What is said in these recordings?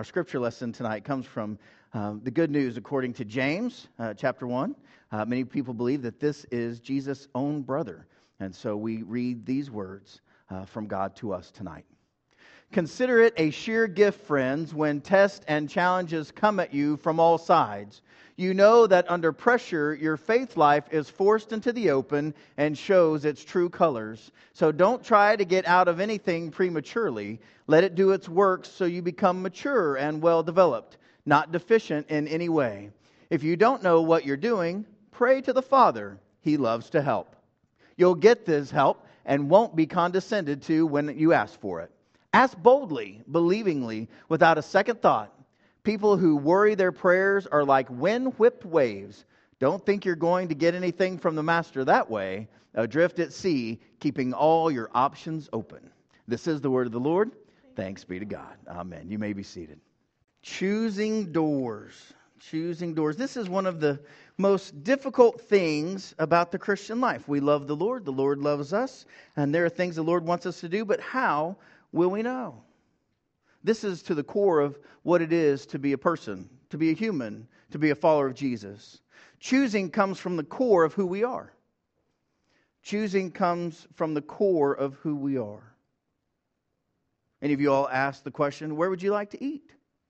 Our scripture lesson tonight comes from the good news according to James, chapter 1. Many people believe that this is Jesus' own brother. And so we read these words from God to us tonight. Consider it a sheer gift, friends, when tests and challenges come at you from all sides. You know that under pressure, your faith life is forced into the open and shows its true colors. So don't try to get out of anything prematurely. Let it do its work so you become mature and well-developed, not deficient in any way. If you don't know what you're doing, pray to the Father. He loves to help. You'll get this help and won't be condescended to when you ask for it. Ask boldly, believingly, without a second thought. People who worry their prayers are like wind-whipped waves. Don't think you're going to get anything from the Master that way. Adrift at sea, keeping all your options open. This is the word of the Lord. Thanks be to God. Amen. You may be seated. Choosing doors. Choosing doors. This is one of the most difficult things about the Christian life. We love the Lord loves us, and there are things the Lord wants us to do, but how will we know? This is to the core of what it is to be a person, to be a human, to be a follower of Jesus. Choosing comes from the core of who we are. Choosing comes from the core of who we are. Any of you all asked the question, where would you like to eat?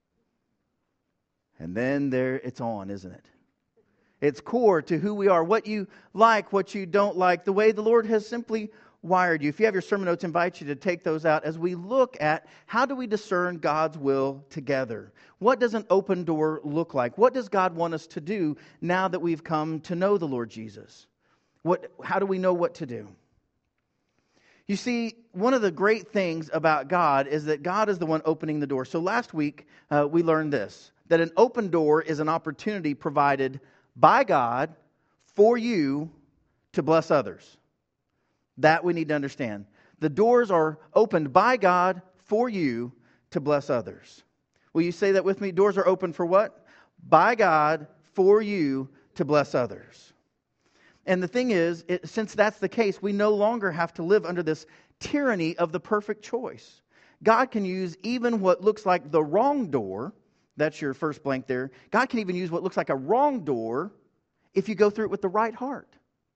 And then there it's on, isn't it? It's core to who we are, what you like, what you don't like, the way the Lord has simply wired you. If you have your sermon notes, I invite you to take those out as we look at how do we discern God's will together. What does an open door look like? What does God want us to do now that we've come to know the Lord Jesus? How do we know what to do? You see, one of the great things about God is that God is the one opening the door. So last week, we learned this, that an open door is an opportunity provided by God for you to bless others. That we need to understand. The doors are opened by God for you to bless others. Will you say that with me? Doors are open for what? By God for you to bless others. And the thing is, since that's the case, we no longer have to live under this tyranny of the perfect choice. God can use even what looks like the wrong door. That's your first blank there. God can even use what looks like a wrong door if you go through it with the right heart.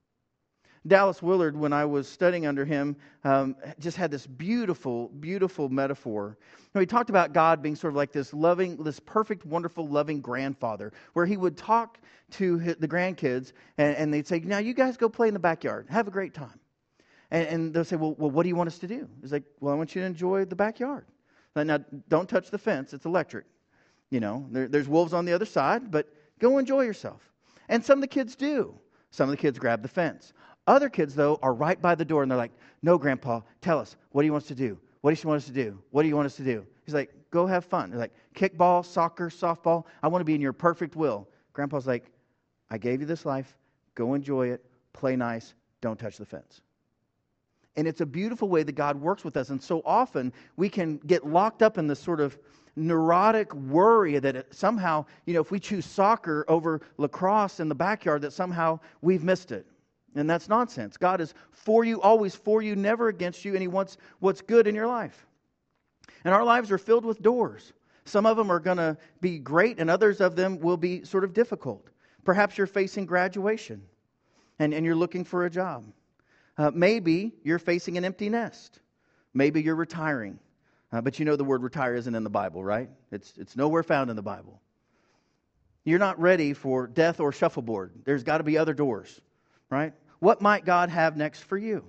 Dallas Willard, when I was studying under him, just had this beautiful, beautiful metaphor. He talked about God being sort of like this loving, this perfect, wonderful, loving grandfather, where he would talk to the grandkids, and they'd say, now you guys go play in the backyard. Have a great time. And they'll say, well, what do you want us to do? He's like, well, I want you to enjoy the backyard. Now, don't touch the fence. It's electric. You know, there's wolves on the other side, but go enjoy yourself. And some of the kids do. Some of the kids grab the fence. Other kids, though, are right by the door, and they're like, no, Grandpa, tell us. What do you want us to do? What do you want us to do? What do you want us to do? He's like, go have fun. They're like, kickball, soccer, softball. I want to be in your perfect will. Grandpa's like, I gave you this life. Go enjoy it. Play nice. Don't touch the fence. And it's a beautiful way that God works with us. And so often we can get locked up in this sort of neurotic worry that somehow, if we choose soccer over lacrosse in the backyard, that somehow we've missed it. And that's nonsense. God is for you, always for you, never against you, and He wants what's good in your life. And our lives are filled with doors. Some of them are going to be great, and others of them will be sort of difficult. Perhaps you're facing graduation, and you're looking for a job. Maybe you're facing an empty nest. Maybe you're retiring. But the word retire isn't in the Bible, right? It's nowhere found in the Bible. You're not ready for death or shuffleboard. There's got to be other doors. Right? What might God have next for you?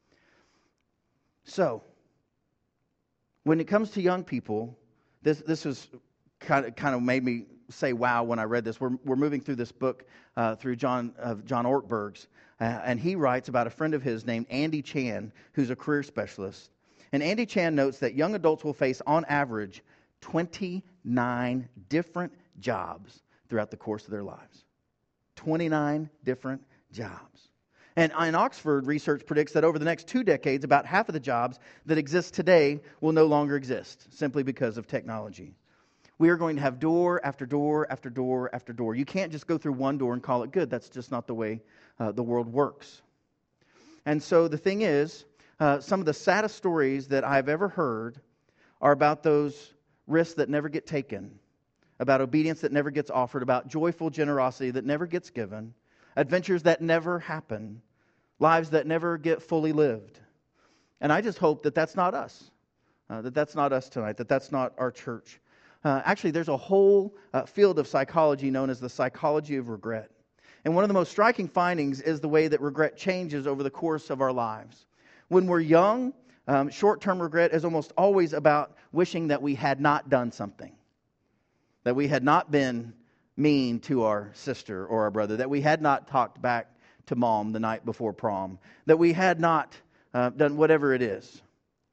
So, when it comes to young people, this was kind of made me say wow when I read this. We're moving through this book through John Ortberg's, and he writes about a friend of his named Andy Chan, who's a career specialist. And Andy Chan notes that young adults will face, on average, 29 different jobs throughout the course of their lives. 29 different jobs. And in Oxford, research predicts that over the next 2 decades, about half of the jobs that exist today will no longer exist, simply because of technology. We are going to have door after door after door after door. You can't just go through one door and call it good. That's just not the way the world works. And so the thing is, some of the saddest stories that I've ever heard are about those risks that never get taken, about obedience that never gets offered, about joyful generosity that never gets given, adventures that never happen, lives that never get fully lived. And I just hope that that's not us, that's not us tonight, that's not our church. Actually, there's a whole field of psychology known as the psychology of regret. And one of the most striking findings is the way that regret changes over the course of our lives. When we're young, short-term regret is almost always about wishing that we had not done something, that we had not been mean to our sister or our brother, that we had not talked back to mom the night before prom, that we had not done whatever it is.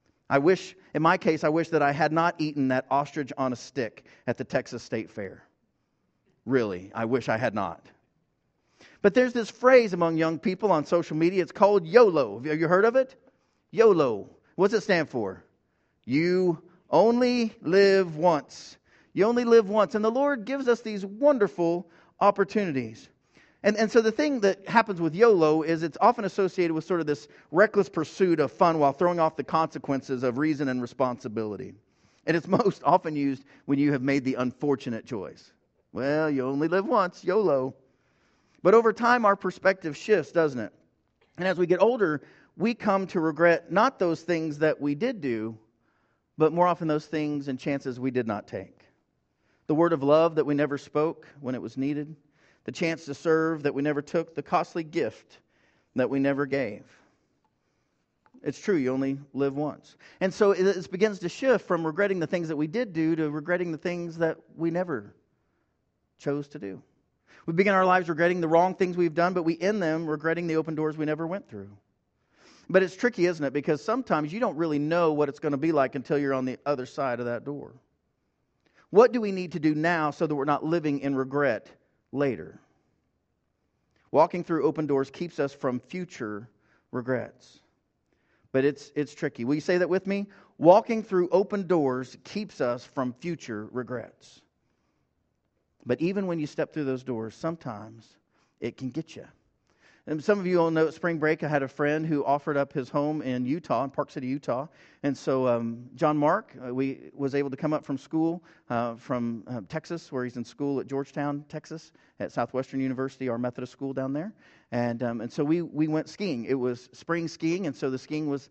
In my case, I wish that I had not eaten that ostrich on a stick at the Texas State Fair. Really, I wish I had not. But there's this phrase among young people on social media. It's called YOLO. Have you heard of it? YOLO. What's it stand for? You only live once. You only live once. And the Lord gives us these wonderful opportunities. And so the thing that happens with YOLO is it's often associated with sort of this reckless pursuit of fun while throwing off the consequences of reason and responsibility. And it's most often used when you have made the unfortunate choice. Well, you only live once, YOLO. But over time, our perspective shifts, doesn't it? And as we get older, we come to regret not those things that we did do, but more often those things and chances we did not take. The word of love that we never spoke when it was needed. The chance to serve that we never took. The costly gift that we never gave. It's true, you only live once. And so it begins to shift from regretting the things that we did do to regretting the things that we never chose to do. We begin our lives regretting the wrong things we've done, but we end them regretting the open doors we never went through. But it's tricky, isn't it? Because sometimes you don't really know what it's going to be like until you're on the other side of that door. What do we need to do now so that we're not living in regret later? Walking through open doors keeps us from future regrets. But it's tricky. Will you say that with me? Walking through open doors keeps us from future regrets. But even when you step through those doors, sometimes it can get you. And some of you all know at spring break, I had a friend who offered up his home in Utah, in Park City, Utah. And so John Mark, was able to come up from school from Texas, where he's in school at Georgetown, Texas, at Southwestern University, our Methodist school down there. And so we went skiing. It was spring skiing, and so the skiing was,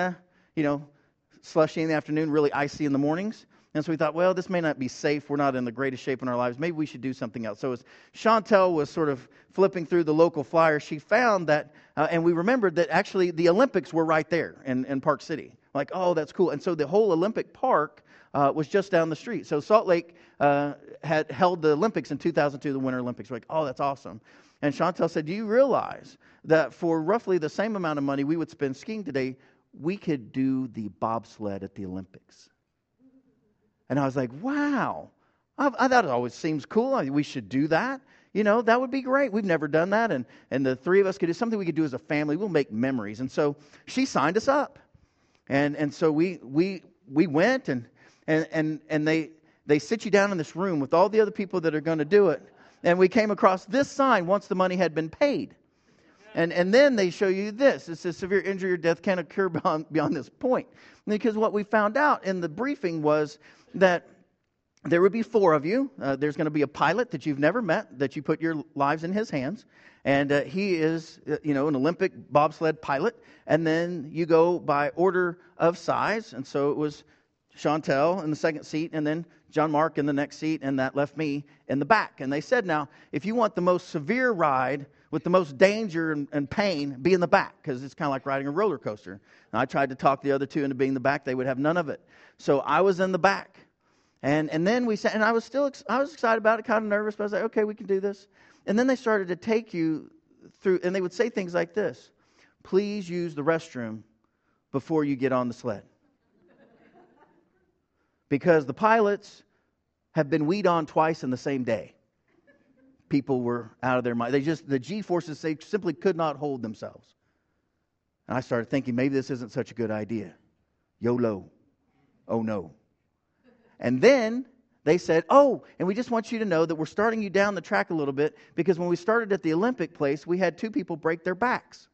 slushy in the afternoon, really icy in the mornings. And so we thought, well, this may not be safe. We're not in the greatest shape in our lives. Maybe we should do something else. So as Chantel was sort of flipping through the local flyer, she found that, and we remembered that actually the Olympics were right there in Park City. Like, oh, that's cool. And so the whole Olympic park was just down the street. So Salt Lake had held the Olympics in 2002, the Winter Olympics. We're like, oh, that's awesome. And Chantel said, do you realize that for roughly the same amount of money we would spend skiing today, we could do the bobsled at the Olympics? And I was like, wow, I thought it always seems cool. We should do that. That would be great. We've never done that. And the three of us could do something we could do as a family. We'll make memories. And so she signed us up. And so we went and they sit you down in this room with all the other people that are going to do it. And we came across this sign once the money had been paid. And then they show you this. It says severe injury or death can occur beyond this point. Because what we found out in the briefing was that there would be 4 of you. There's going to be a pilot that you've never met, that you put your lives in his hands. And he is, an Olympic bobsled pilot. And then you go by order of size. And so it was Chantel in the second seat, and then John Mark in the next seat, and that left me in the back. And they said, now, if you want the most severe ride with the most danger and pain, be in the back, because it's kind of like riding a roller coaster. And I tried to talk the other 2 into being in the back. They would have none of it. So I was in the back. And then we sat, and I was excited about it, kind of nervous, but I was like, okay, we can do this. And then they started to take you through, and they would say things like this: please use the restroom before you get on the sled. Because the pilots have been weed on twice in the same day. People were out of their mind. The G-forces, they simply could not hold themselves. And I started thinking, maybe this isn't such a good idea. YOLO. Oh no. And then they said, oh, and we just want you to know that we're starting you down the track a little bit, because when we started at the Olympic place, we had 2 people break their backs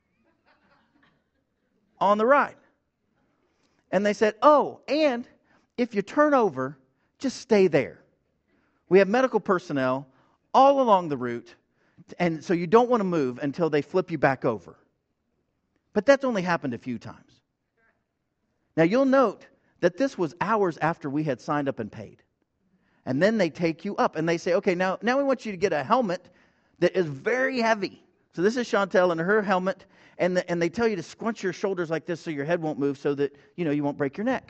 on the ride. And they said, oh, and if you turn over, just stay there. We have medical personnel all along the route, and so you don't want to move until they flip you back over. But that's only happened a few times. Now you'll note that this was hours after we had signed up and paid. And then they take you up and they say, okay, now we want you to get a helmet that is very heavy. So this is Chantel in her helmet, and they tell you to scrunch your shoulders like this so your head won't move so that, you won't break your neck.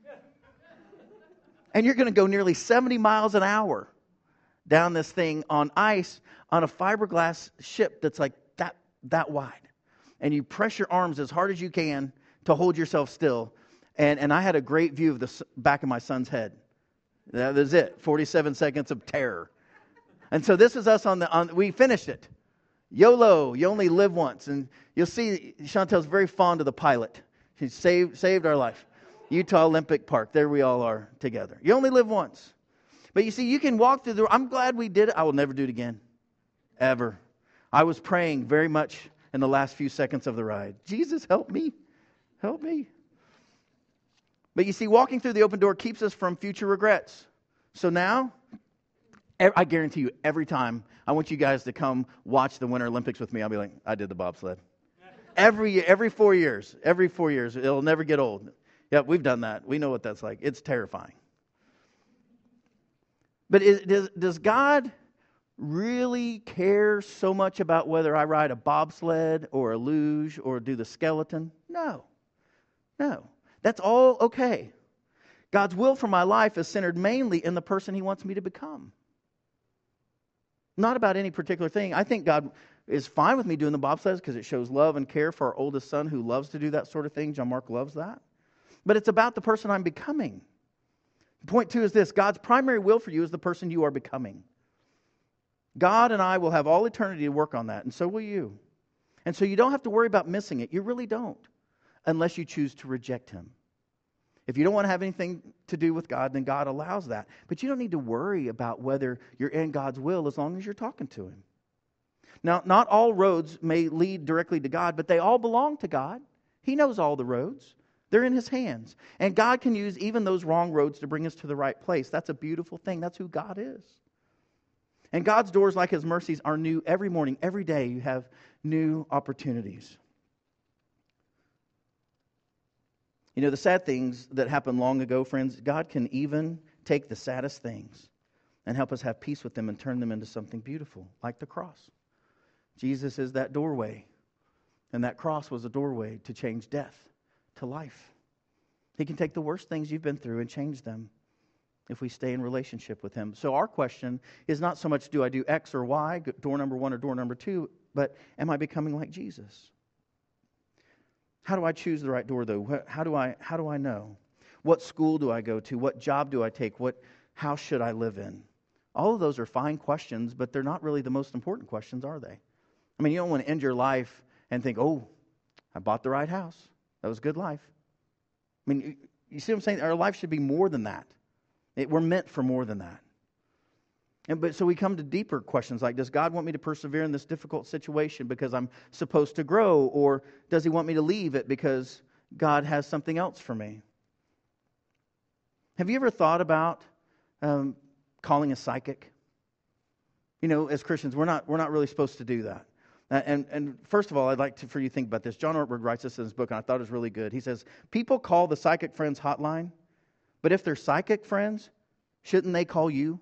And you're going to go nearly 70 miles an hour down this thing on ice on a fiberglass ship that's like that wide. And you press your arms as hard as you can to hold yourself still. And I had a great view of the back of my son's head. That was it. 47 seconds of terror. And so this is us we finished it. YOLO, you only live once. And you'll see Chantel's very fond of the pilot. She saved our life. Utah Olympic Park. There we all are together. You only live once. But you see, you can walk through I'm glad we did it. I will never do it again. Ever. I was praying very much in the last few seconds of the ride. Jesus, help me. Help me. But you see, walking through the open door keeps us from future regrets. So now, I guarantee you, every time I want you guys to come watch the Winter Olympics with me, I'll be like, I did the bobsled. Every 4 years. Every 4 years. It'll never get old. Yeah, we've done that. We know what that's like. It's terrifying. But does God really care so much about whether I ride a bobsled or a luge or do the skeleton? No. That's all okay. God's will for my life is centered mainly in the person He wants me to become. Not about any particular thing. I think God is fine with me doing the bobsleds because it shows love and care for our oldest son who loves to do that sort of thing. John Mark loves that. But it's about the person I'm becoming. Point 2 is this: God's primary will for you is the person you are becoming. God and I will have all eternity to work on that, and so will you. And so you don't have to worry about missing it. You really don't, unless you choose to reject Him. If you don't want to have anything to do with God, then God allows that. But you don't need to worry about whether you're in God's will as long as you're talking to Him. Now, not all roads may lead directly to God, but they all belong to God. He knows all the roads. They're in His hands. And God can use even those wrong roads to bring us to the right place. That's a beautiful thing. That's who God is. And God's doors, like His mercies, are new every morning. Every day you have new opportunities. You know, the sad things that happened long ago, friends, God can even take the saddest things and help us have peace with them and turn them into something beautiful, like the cross. Jesus is that doorway, and that cross was a doorway to change death to life. He can take the worst things you've been through and change them if we stay in relationship with Him. So our question is not so much, do I do X or Y, door number 1 or door number 2, but am I becoming like Jesus? How do I choose the right door, though? How do I know? What school do I go to? What job do I take? What house should I live in? All of those are fine questions, but they're not really the most important questions, are they? I mean, you don't want to end your life and think, oh, I bought the right house. That was a good life. I mean, you see what I'm saying? Our life should be more than that. We're meant for more than that. But so we come to deeper questions like, does God want me to persevere in this difficult situation because I'm supposed to grow? Or does He want me to leave it because God has something else for me? Have you ever thought about calling a psychic? You know, as Christians, we're not really supposed to do that. And first of all, I'd like for you to think about this. John Ortberg writes this in his book, and I thought it was really good. He says, people call the Psychic Friends hotline, but if they're psychic friends, shouldn't they call you?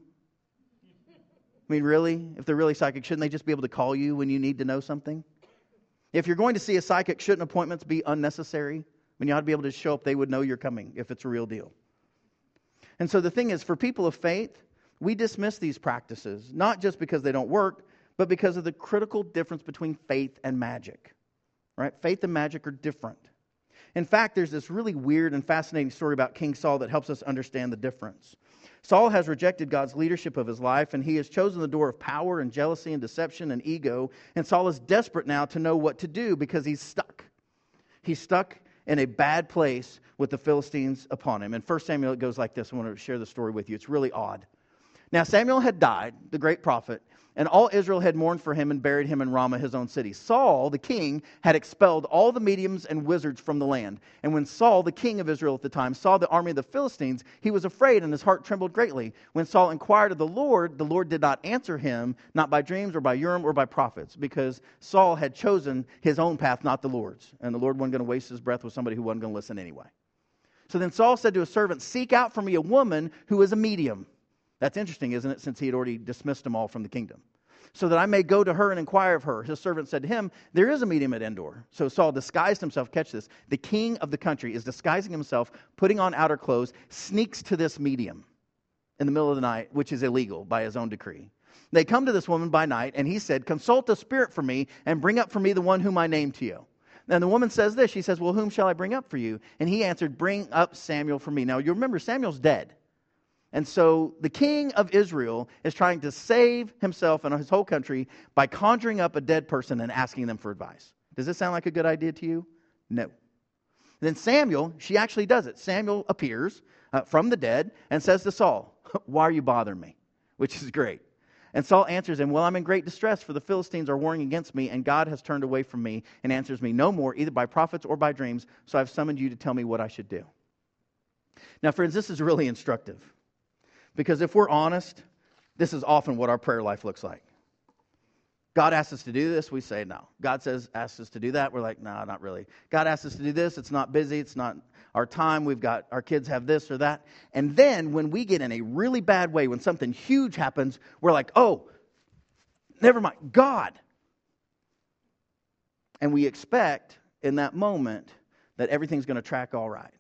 I mean, really? If they're really psychic, shouldn't they just be able to call you when you need to know something? If you're going to see a psychic, shouldn't appointments be unnecessary? When you ought to be able to show up, they would know you're coming if it's a real deal. And so the thing is, for people of faith, we dismiss these practices, not just because they don't work, but because of the critical difference between faith and magic. Right? Faith and magic are different. In fact, there's this really weird and fascinating story about King Saul that helps us understand the difference. Saul has rejected God's leadership of his life, and he has chosen the door of power and jealousy and deception and ego. And Saul is desperate now to know what to do because he's stuck. He's stuck in a bad place with the Philistines upon him. In 1 Samuel, it goes like this. I want to share the story with you. It's really odd. Now Samuel had died, the great prophet, and all Israel had mourned for him and buried him in Ramah, his own city. Saul, the king, had expelled all the mediums and wizards from the land. And when Saul, the king of Israel at the time, saw the army of the Philistines, he was afraid and his heart trembled greatly. When Saul inquired of the Lord did not answer him, not by dreams or by Urim or by prophets, because Saul had chosen his own path, not the Lord's. And the Lord wasn't going to waste his breath with somebody who wasn't going to listen anyway. So then Saul said to his servant, "Seek out for me a woman who is a medium." That's interesting, isn't it, since he had already dismissed them all from the kingdom. "So that I may go to her and inquire of her." His servant said to him, "There is a medium at Endor." So Saul disguised himself. Catch this. The king of the country is disguising himself, putting on outer clothes, sneaks to this medium in the middle of the night, which is illegal by his own decree. They come to this woman by night, and he said, "Consult a spirit for me and bring up for me the one whom I name to you." And the woman says this. She says, "Well, whom shall I bring up for you?" And he answered, "Bring up Samuel for me." Now, you remember, Samuel's dead. And so the king of Israel is trying to save himself and his whole country by conjuring up a dead person and asking them for advice. Does this sound like a good idea to you? No. Then Samuel, she actually does it. Samuel appears from the dead and says to Saul, "Why are you bothering me?" Which is great. And Saul answers him, "Well, I'm in great distress, for the Philistines are warring against me, and God has turned away from me and answers me no more, either by prophets or by dreams. So I've summoned you to tell me what I should do." Now, friends, this is really instructive. Because if we're honest, this is often what our prayer life looks like. God asks us to do this, we say no. God asks us to do that, we're like, no, not really. God asks us to do this, it's not busy, it's not our time, our kids have this or that. And then when we get in a really bad way, when something huge happens, we're like, oh, never mind, God. And we expect in that moment that everything's going to track all right.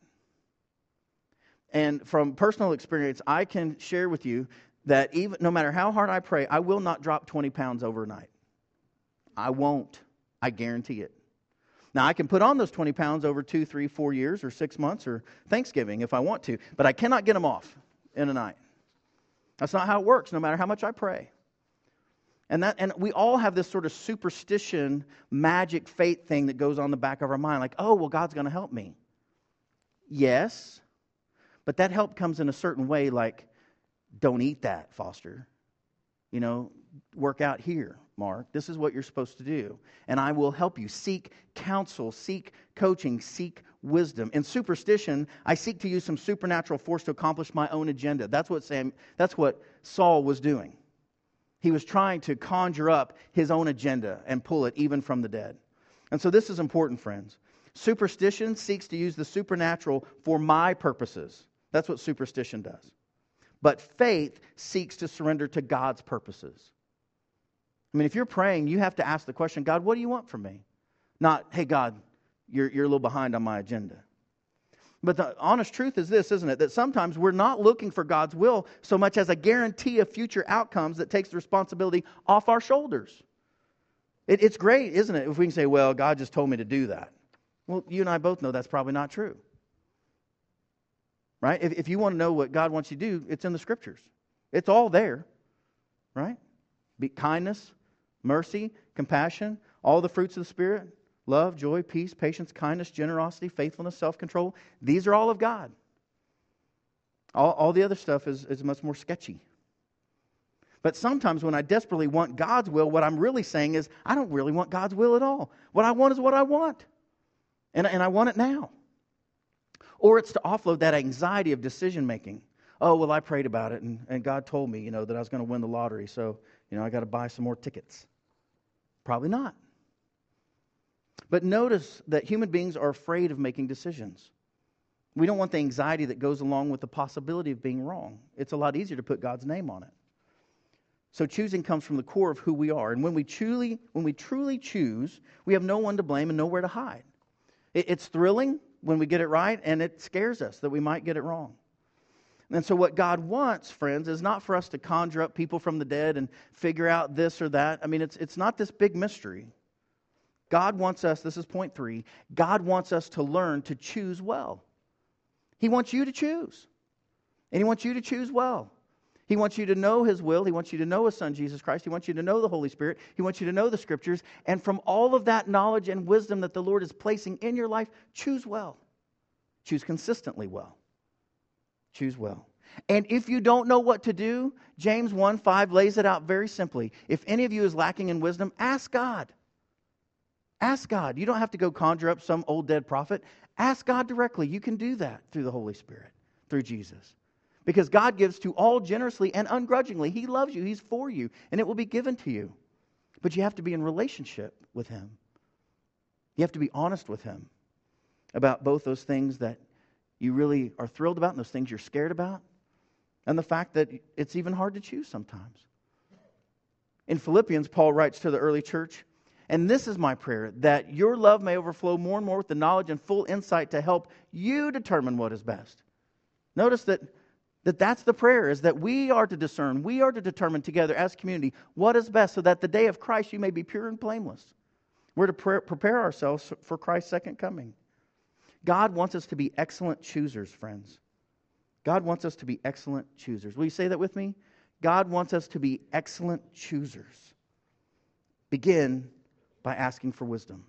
And from personal experience, I can share with you that even no matter how hard I pray, I will not drop 20 pounds overnight. I won't. I guarantee it. Now, I can put on those 20 pounds over 2, 3, 4 years or 6 months or Thanksgiving if I want to, but I cannot get them off in a night. That's not how it works, no matter how much I pray. And we all have this sort of superstition, magic, faith thing that goes on the back of our mind, like, oh, well, God's going to help me. Yes. But that help comes in a certain way, like, don't eat that, Foster. Work out here, Mark. This is what you're supposed to do. And I will help you. Seek counsel, seek coaching, seek wisdom. In superstition, I seek to use some supernatural force to accomplish my own agenda. That's what Saul was doing. He was trying to conjure up his own agenda and pull it even from the dead. And so this is important, friends. Superstition seeks to use the supernatural for my purposes. That's what superstition does. But faith seeks to surrender to God's purposes. I mean, if you're praying, you have to ask the question, God, what do you want from me? Not, hey, God, you're a little behind on my agenda. But the honest truth is this, isn't it? That sometimes we're not looking for God's will so much as a guarantee of future outcomes that takes the responsibility off our shoulders. It's great, isn't it, if we can say, well, God just told me to do that. Well, you and I both know that's probably not true. Right? If you want to know what God wants you to do, it's in the Scriptures. It's all there. Right? Be kindness, mercy, compassion, all the fruits of the Spirit, love, joy, peace, patience, kindness, generosity, faithfulness, self-control. These are all of God. All the other stuff is much more sketchy. But sometimes when I desperately want God's will, what I'm really saying is, I don't really want God's will at all. What I want is what I want. And I want it now. Or it's to offload that anxiety of decision making. Oh, well, I prayed about it, and God told me, that I was going to win the lottery, so, I got to buy some more tickets. Probably not. But notice that human beings are afraid of making decisions. We don't want the anxiety that goes along with the possibility of being wrong. It's a lot easier to put God's name on it. So choosing comes from the core of who we are. And when we truly choose, we have no one to blame and nowhere to hide. It's thrilling when we get it right, and it scares us that we might get it wrong. And so what God wants, friends, is not for us to conjure up people from the dead and figure out this or that. I mean, it's not this big mystery. God wants us, this is point 3, God wants us to learn to choose well. He wants you to choose. And He wants you to choose well. He wants you to know His will. He wants you to know His Son, Jesus Christ. He wants you to know the Holy Spirit. He wants you to know the Scriptures. And from all of that knowledge and wisdom that the Lord is placing in your life, choose well. Choose consistently well. Choose well. And if you don't know what to do, James 1:5 lays it out very simply. If any of you is lacking in wisdom, ask God. Ask God. You don't have to go conjure up some old dead prophet. Ask God directly. You can do that through the Holy Spirit, through Jesus. Because God gives to all generously and ungrudgingly. He loves you. He's for you. And it will be given to you. But you have to be in relationship with Him. You have to be honest with Him about both those things that you really are thrilled about and those things you're scared about. And the fact that it's even hard to choose sometimes. In Philippians, Paul writes to the early church, and this is my prayer, that your love may overflow more and more with the knowledge and full insight to help you determine what is best. Notice that's the prayer, is that we are to discern, we are to determine together as community what is best, so that the day of Christ you may be pure and blameless. We're to prepare ourselves for Christ's second coming. God wants us to be excellent choosers, friends. God wants us to be excellent choosers. Will you say that with me? God wants us to be excellent choosers. Begin by asking for wisdom.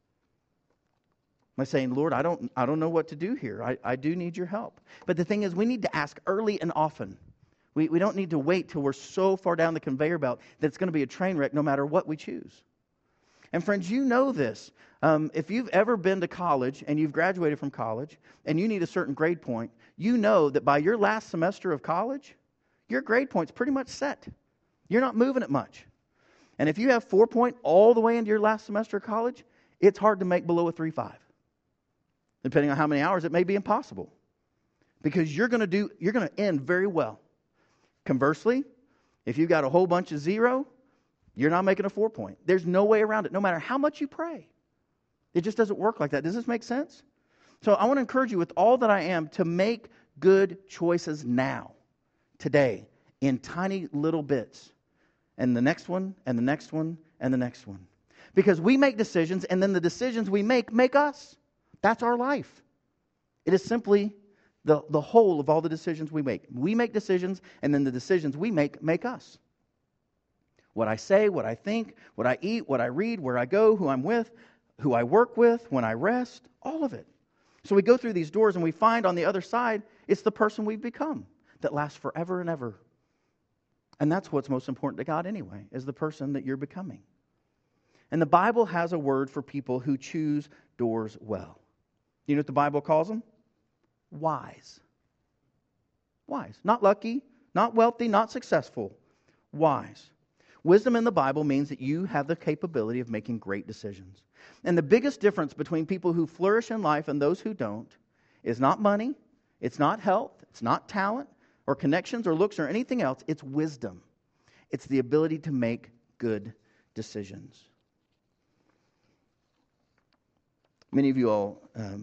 By saying, Lord, I don't know what to do here. I do need your help. But the thing is, we need to ask early and often. We don't need to wait till we're so far down the conveyor belt that it's going to be a train wreck no matter what we choose. And friends, you know this. If you've ever been to college and you've graduated from college and you need a certain grade point, you know that by your last semester of college, your grade point's pretty much set. You're not moving it much. And if you have 4 point all the way into your last semester of college, it's hard to make below a 3.5. Depending on how many hours, it may be impossible. Because you're going to end very well. Conversely, if you've got a whole bunch of 0, you're not making a 4 point. There's no way around it, no matter how much you pray. It just doesn't work like that. Does this make sense? So I want to encourage you with all that I am to make good choices now, today, in tiny little bits. And the next one, and the next one, and the next one. Because we make decisions, and then the decisions we make us. That's our life. It is simply the whole of all the decisions we make. We make decisions, and then the decisions we make us. What I say, what I think, what I eat, what I read, where I go, who I'm with, who I work with, when I rest, all of it. So we go through these doors and we find on the other side, it's the person we've become that lasts forever and ever. And that's what's most important to God anyway, is the person that you're becoming. And the Bible has a word for people who choose doors well. You know what the Bible calls them? Wise. Wise. Not lucky, not wealthy, not successful. Wise. Wisdom in the Bible means that you have the capability of making great decisions. And the biggest difference between people who flourish in life and those who don't is not money, it's not health, it's not talent, or connections, or looks, or anything else. It's wisdom. It's the ability to make good decisions. Many of you all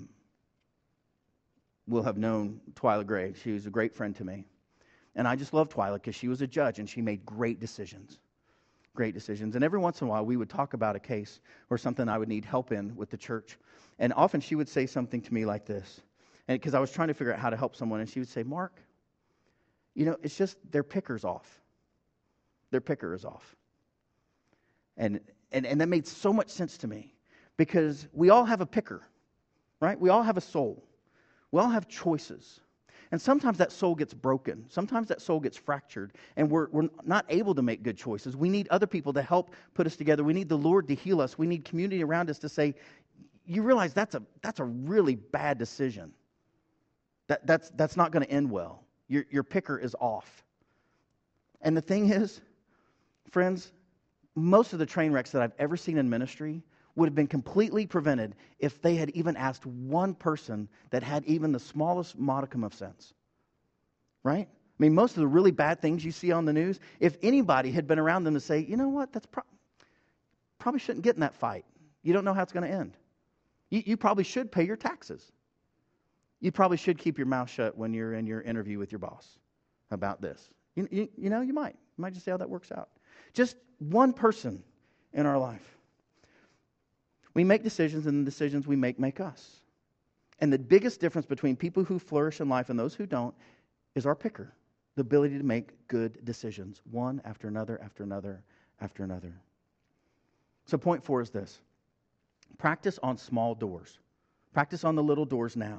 will have known Twyla Gray. She was a great friend to me. And I just love Twyla because she was a judge and she made great decisions. Great decisions. And every once in a while we would talk about a case or something I would need help in with the church. And often she would say something to me like this. And because I was trying to figure out how to help someone, and she would say, Mark, you know, it's just their picker's off. Their picker is off. And that made so much sense to me. Because we all have a picker, right? We all have a soul. We all have choices. And sometimes that soul gets broken. Sometimes that soul gets fractured. And we're not able to make good choices. We need other people to help put us together. We need the Lord to heal us. We need community around us to say, you realize that's a really bad decision. That's not going to end well. Your picker is off. And the thing is, friends, most of the train wrecks that I've ever seen in ministry would have been completely prevented if they had even asked one person that had even the smallest modicum of sense. Right? I mean, most of the really bad things you see on the news, if anybody had been around them to say, you know what, that's probably shouldn't get in that fight. You don't know how it's going to end. You probably should pay your taxes. You probably should keep your mouth shut when you're in your interview with your boss about this. You know, you might. You might just see how that works out. Just one person in our life. We make decisions, and the decisions we make us. And the biggest difference between people who flourish in life and those who don't is our picker. The ability to make good decisions, one after another, after another, after another. So point 4 is this. Practice on small doors. Practice on the little doors now.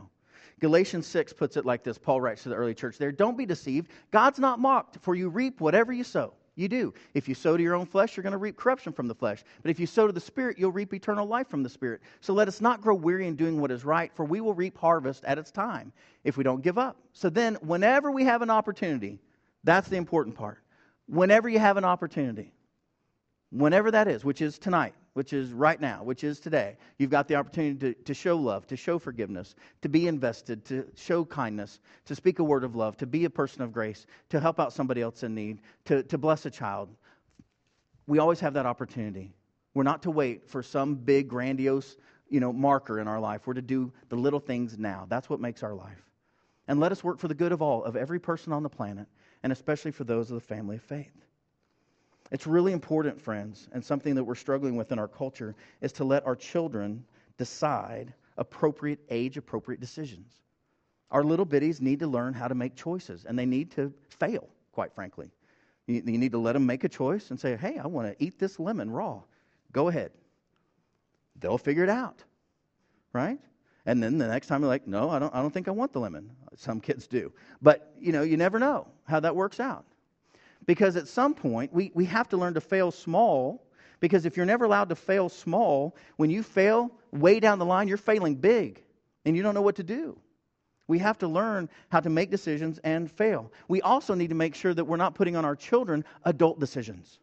Galatians 6 puts it like this. Paul writes to the early church there, "Don't be deceived. God's not mocked, for you reap whatever you sow." You do. If you sow to your own flesh, you're going to reap corruption from the flesh. But if you sow to the Spirit, you'll reap eternal life from the Spirit. So let us not grow weary in doing what is right, for we will reap harvest at its time if we don't give up. So then, whenever we have an opportunity, that's the important part. Whenever you have an opportunity, whenever that is, which is tonight, which is right now, which is today, you've got the opportunity to show love, to show forgiveness, to be invested, to show kindness, to speak a word of love, to be a person of grace, to help out somebody else in need, to bless a child. We always have that opportunity. We're not to wait for some big, grandiose, marker in our life. We're to do the little things now. That's what makes our life. And let us work for the good of all, of every person on the planet, and especially for those of the family of faith. It's really important, friends, and something that we're struggling with in our culture, is to let our children decide age-appropriate decisions. Our little bitties need to learn how to make choices, and they need to fail, quite frankly. You need to let them make a choice and say, "Hey, I want to eat this lemon raw." Go ahead. They'll figure it out, right? And then the next time they're like, "No, I don't think I want the lemon." Some kids do. But, you never know how that works out. Because at some point, we have to learn to fail small, because if you're never allowed to fail small, when you fail way down the line, you're failing big, and you don't know what to do. We have to learn how to make decisions and fail. We also need to make sure that we're not putting on our children adult decisions.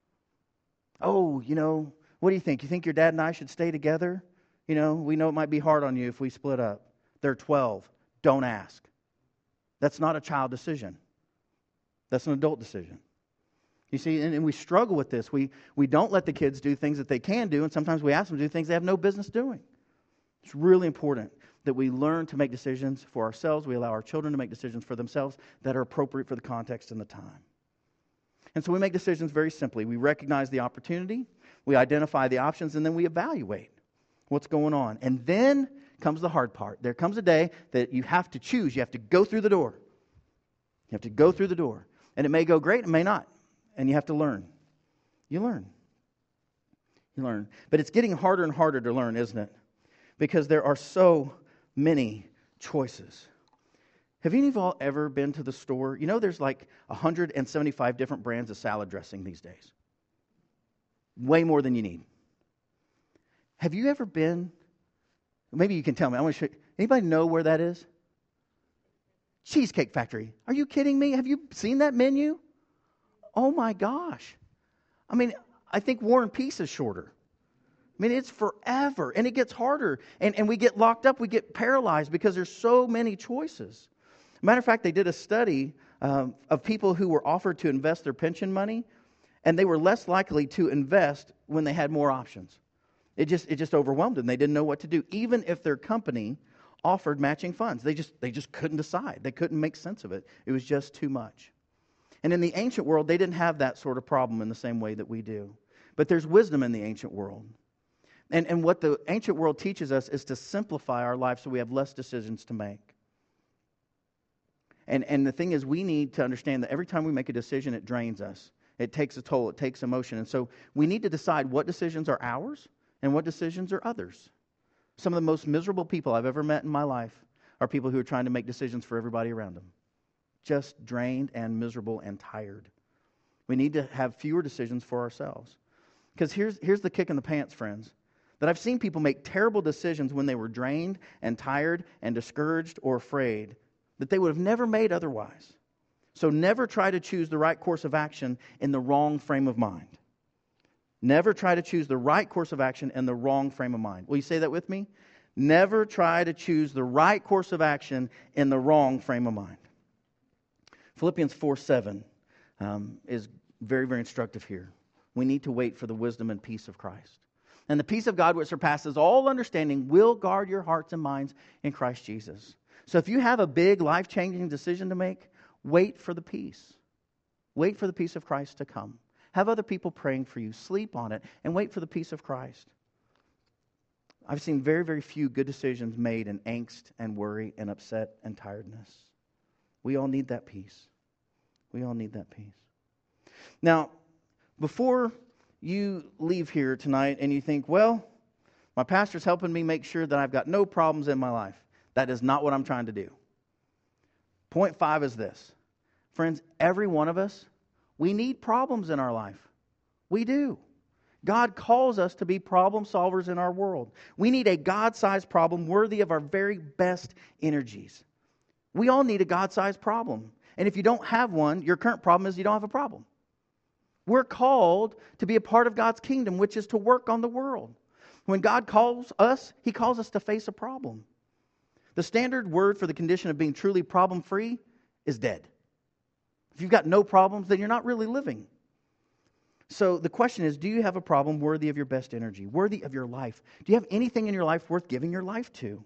"Oh, what do you think? You think your dad and I should stay together? We know it might be hard on you if we split up. They're 12. Don't ask." That's not a child decision. That's an adult decision. You see, and we struggle with this. We don't let the kids do things that they can do, and sometimes we ask them to do things they have no business doing. It's really important that we learn to make decisions for ourselves. We allow our children to make decisions for themselves that are appropriate for the context and the time. And so we make decisions very simply. We recognize the opportunity, we identify the options, and then we evaluate what's going on. And then comes the hard part. There comes a day that you have to choose. You have to go through the door. You have to go through the door. And it may go great, it may not. And you have to learn. You learn. But it's getting harder and harder to learn, isn't it? Because there are so many choices. Have any of y'all ever been to the store? There's like 175 different brands of salad dressing these days. Way more than you need. Have you ever been? Maybe you can tell me. I want to show you. Anybody know where that is? Cheesecake Factory. Are you kidding me? Have you seen that menu? Oh my gosh. I think War and Peace is shorter. It's forever, and it gets harder. And we get locked up, we get paralyzed because there's so many choices. Matter of fact, they did a study of people who were offered to invest their pension money, and they were less likely to invest when they had more options. It just overwhelmed them. They didn't know what to do, even if their company offered matching funds. They just couldn't decide. They couldn't make sense of it. It was just too much. And in the ancient world, they didn't have that sort of problem in the same way that we do. But there's wisdom in the ancient world. And what the ancient world teaches us is to simplify our life so we have less decisions to make. And the thing is, we need to understand that every time we make a decision, it drains us. It takes a toll. It takes emotion. And so we need to decide what decisions are ours and what decisions are others. Some of the most miserable people I've ever met in my life are people who are trying to make decisions for everybody around them. Just drained and miserable and tired. We need to have fewer decisions for ourselves. Because here's the kick in the pants, friends. That I've seen people make terrible decisions when they were drained and tired and discouraged or afraid that they would have never made otherwise. So never try to choose the right course of action in the wrong frame of mind. Never try to choose the right course of action in the wrong frame of mind. Will you say that with me? Never try to choose the right course of action in the wrong frame of mind. Philippians 4:7 is very, very instructive here. We need to wait for the wisdom and peace of Christ. And the peace of God, which surpasses all understanding, will guard your hearts and minds in Christ Jesus. So if you have a big, life-changing decision to make, wait for the peace. Wait for the peace of Christ to come. Have other people praying for you. Sleep on it and wait for the peace of Christ. I've seen very, very few good decisions made in angst and worry and upset and tiredness. We all need that peace. We all need that peace. Now, before you leave here tonight and you think, well, my pastor's helping me make sure that I've got no problems in my life. That is not what I'm trying to do. Point 5 is this. Friends, every one of us, we need problems in our life. We do. God calls us to be problem solvers in our world. We need a God-sized problem worthy of our very best energies. We all need a God-sized problem. And if you don't have one, your current problem is you don't have a problem. We're called to be a part of God's kingdom, which is to work on the world. When God calls us, He calls us to face a problem. The standard word for the condition of being truly problem-free is dead. If you've got no problems, then you're not really living. So the question is, do you have a problem worthy of your best energy, worthy of your life? Do you have anything in your life worth giving your life to?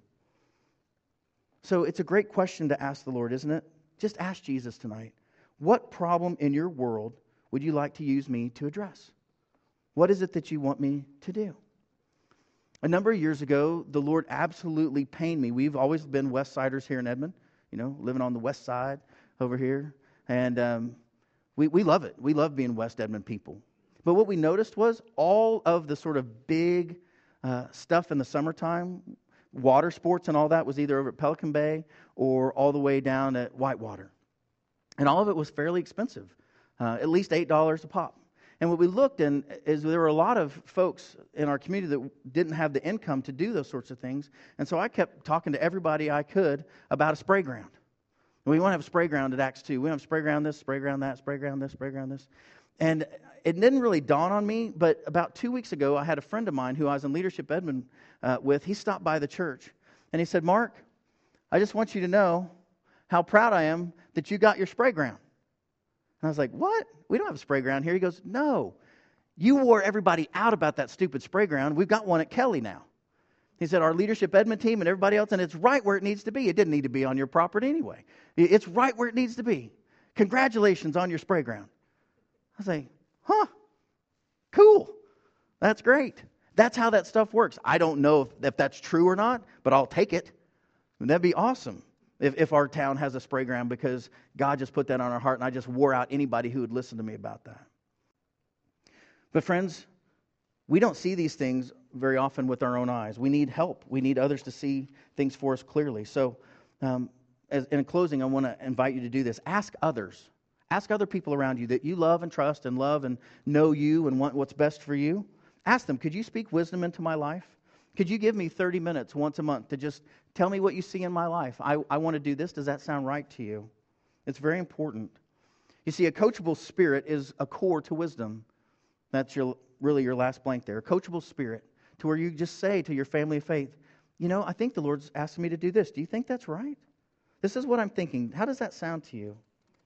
So it's a great question to ask the Lord, isn't it? Just ask Jesus tonight. What problem in your world would you like to use me to address? What is it that you want me to do? A number of years ago, the Lord absolutely pained me. We've always been West Siders here in Edmond, living on the west side over here. And we love it. We love being West Edmond people. But what we noticed was all of the sort of big stuff in the summertime, water sports and all that, was either over at Pelican Bay or all the way down at Whitewater. And all of it was fairly expensive, at least $8 a pop. And what we looked in is there were a lot of folks in our community that didn't have the income to do those sorts of things. And so I kept talking to everybody I could about a spray ground. We want to have a spray ground at Acts 2. We want to have spray ground this, spray ground that, spray ground this, spray ground this. And it didn't really dawn on me, but about 2 weeks ago, I had a friend of mine who I was in Leadership Edmond with. He stopped by the church, and he said, Mark, I just want you to know how proud I am that you got your spray ground. And I was like, what? We don't have a spray ground here. He goes, no. You wore everybody out about that stupid spray ground. We've got one at Kelly now. He said, our Leadership Edmond team and everybody else, and it's right where it needs to be. It didn't need to be on your property anyway. It's right where it needs to be. Congratulations on your spray ground. I was like, cool. That's great. That's how that stuff works. I don't know if that's true or not, but I'll take it. That'd be awesome if our town has a spray ground because God just put that on our heart and I just wore out anybody who would listen to me about that. But friends, we don't see these things very often with our own eyes. We need help. We need others to see things for us clearly. So in closing, I want to invite you to do this. Ask others. Ask other people around you that you love and trust and love and know you and want what's best for you. Ask them, could you speak wisdom into my life? Could you give me 30 minutes once a month to just tell me what you see in my life? I want to do this. Does that sound right to you? It's very important. You see, a coachable spirit is a core to wisdom. That's really your last blank there. A coachable spirit to where you just say to your family of faith, I think the Lord's asking me to do this. Do you think that's right? This is what I'm thinking. How does that sound to you?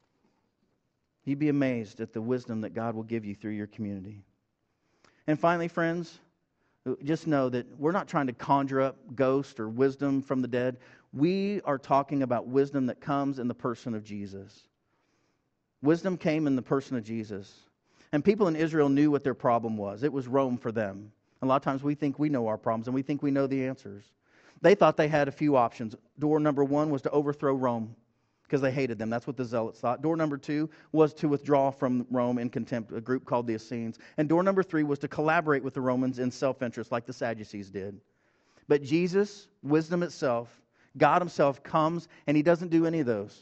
You'd be amazed at the wisdom that God will give you through your community. And finally, friends, just know that we're not trying to conjure up ghosts or wisdom from the dead. We are talking about wisdom that comes in the person of Jesus. Wisdom came in the person of Jesus. And people in Israel knew what their problem was. It was Rome for them. A lot of times we think we know our problems and we think we know the answers. They thought they had a few options. Door number 1 was to overthrow Rome because they hated them. That's what the Zealots thought. Door number 2 was to withdraw from Rome in contempt, a group called the Essenes. And door number 3 was to collaborate with the Romans in self-interest like the Sadducees did. But Jesus, wisdom itself, God Himself comes and He doesn't do any of those.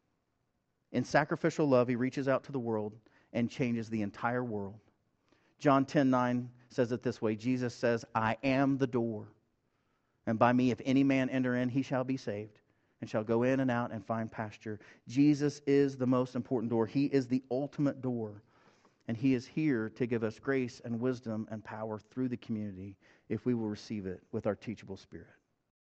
In sacrificial love, He reaches out to the world and changes the entire world. John 10:9 says it this way. Jesus says, I am the door. And by me, if any man enter in, he shall be saved and shall go in and out and find pasture. Jesus is the most important door. He is the ultimate door. And He is here to give us grace and wisdom and power through the community if we will receive it with our teachable spirit.